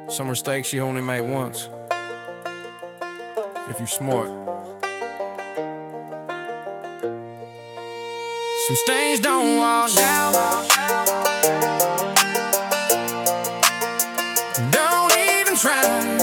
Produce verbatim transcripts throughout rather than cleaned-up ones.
Some mistakes you only make once, if you're smart. Some stains don't wash out. Don't even try.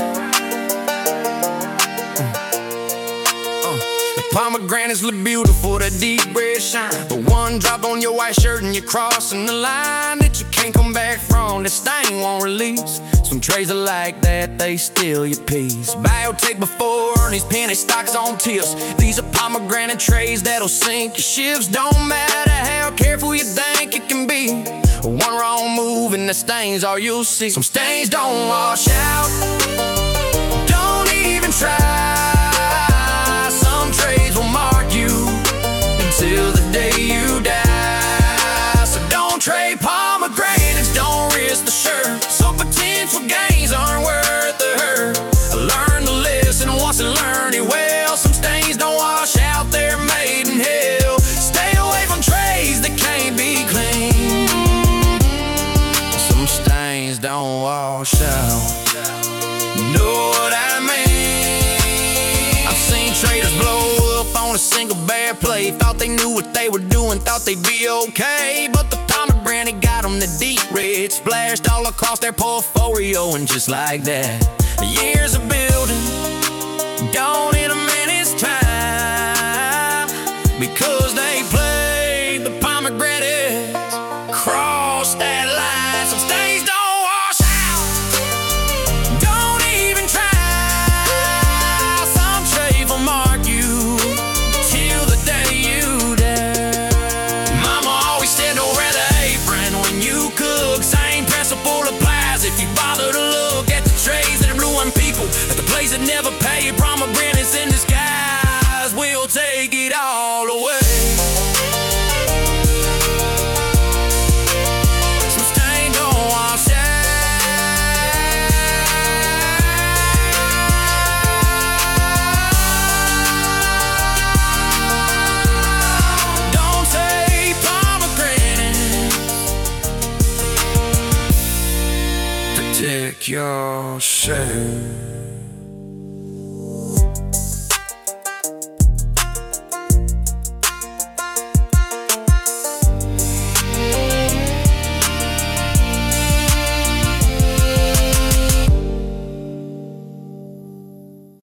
uh, The pomegranates look beautiful, that deep red shine, but one drop on your white shirt and you're crossing the line that you can't come back from. That stain won't release. Some trays are like that, they steal your peace. Biotech before, these penny stocks on tips. These are pomegranate trays that'll sink your ships. Don't matter how careful you think it can be, one wrong move and the stains all you'll see. Some stains don't wash out. Don't even try. Some trays will mark you until the day you die. So don't trade pomegranates, don't risk the shirt. So potential gains aren't worth the hurt. I learned the lesson once and learned it well. Some stains don't wash out, they're made in hell. Stay away from trays that can't be clean. Some stains don't wash out. Know what I mean? I've seen traders blow up on a single bare play. Thought they knew what they were doing, thought they'd be okay, but the pomegranate got them the deep red, splashed all across their portfolio. And just like that, years of building gone in a minute's time, because they played the pomegranates, crossed that line. Some stains don't wash out. Don't even try. Some trade will mark you till the day you die. Mama always said don't wear the apron when you cook. Same principle applies if you bother to look at the trays that are blueing people at the place that never pay. Pomegranates in disguise will take it all away. Some stain don't wash out. Don't take pomegranates. Protect yourself.